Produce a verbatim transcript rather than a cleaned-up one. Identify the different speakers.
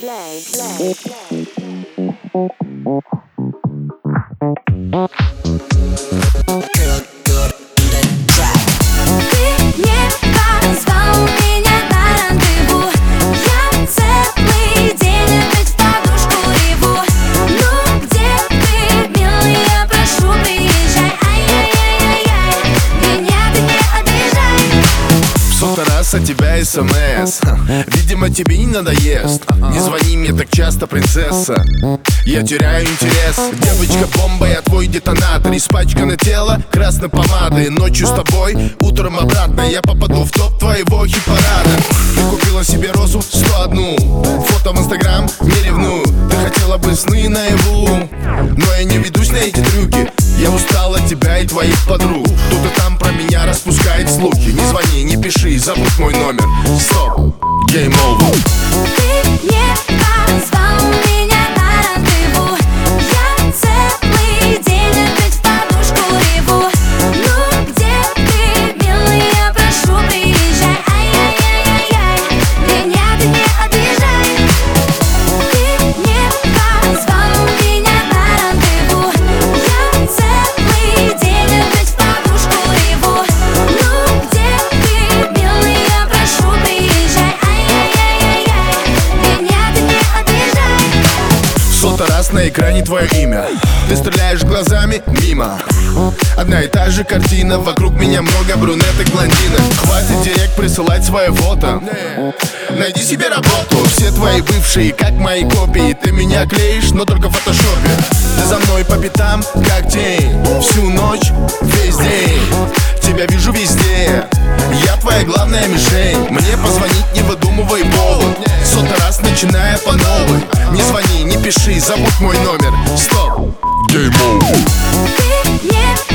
Speaker 1: От тебя СМС, видимо, тебе не надоест. Не звони мне так часто, принцесса, я теряю интерес. Девочка-бомба, я твой детонатор. Испачкано тело красной помадой. Ночью с тобой, утром обратно я попаду в топ твоего хит-парада. Ты купила себе розу сто одну, фото в инстаграм не ревную. Ты хотела бы сны наяву, но я не ведусь на эти трюки. Я устал от тебя и твоих подруг. Кто-то там про меня распускает слухи. Не звони, не пиши, забудь мой номер. Стоп, game over.
Speaker 2: Ты не позвал меня на рандеву. Я целый день опять в подушку реву. Ну где ты, милый, я прошу, приезжай. Ай-яй-яй-яй-яй, меня ты не обижай. Ты не позвал меня на рандеву. Я целый день опять в подушку реву. Ну где ты, милый, я прошу, приезжай. Ай-яй-яй-яй-яй, меня ты не обижай.
Speaker 1: Сотый раз на экране твое имя. Ты стреляешь глазами мимо. Одна и та же картина. Вокруг меня много брюнеток, блондинок. Хватит директ присылать свое фото. Найди себе работу. Все твои бывшие, как мои копии. Ты меня клеишь, но только в фотошопе. Ты за мной по пятам, как тень. Всю ночь, весь день. Тебя вижу везде. Я твоя главная мишень. Мне позвонить, не выдумывай повод. Сотый раз начиная по новой. Не звони, не пиши, забудь мой номер. Стоп, game over.
Speaker 2: Ты не